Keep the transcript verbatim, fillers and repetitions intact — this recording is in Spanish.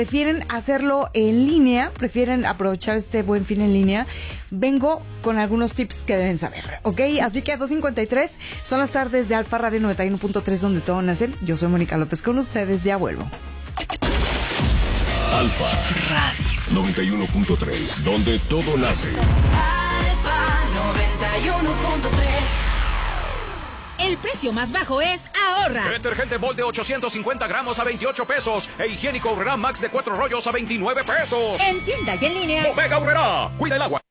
prefieren hacerlo en línea, prefieren aprovechar este Buen Fin en línea, vengo con algunos tips que deben saber, ¿ok? Así que a dos cincuenta y tres son las tardes de Alfa Radio noventa y uno punto tres, donde todo nace. Yo soy Mónica López con ustedes, ya vuelvo. Alfa Radio noventa y uno punto tres, donde todo nace. Alfa noventa y uno punto tres. El precio más bajo es ahorra. Detergente Volt de ochocientos cincuenta gramos a veintiocho pesos. E higiénico Aurrera Max de cuatro rollos a veintinueve pesos. En tienda y en línea. Bodega Aurrera. Cuida el agua.